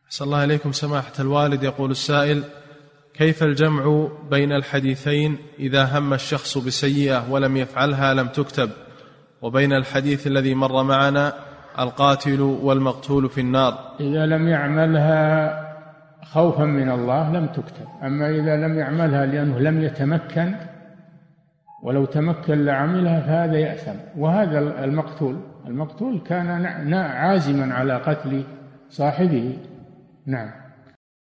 أحسن الله إليكم سماحة الوالد. يقول السائل: كيف الجمع بين الحديثين إذا هم الشخص بسيئة ولم يفعلها لم تكتب، وبين الحديث الذي مر معنا القاتل والمقتول في النار؟ إذا لم يعملها خوفا من الله لم تكتب، أما إذا لم يعملها لأنه لم يتمكن، ولو تمكن لعملها فهذا يأثم. وهذا المقتول كان عازما على قتل صاحبه. نعم.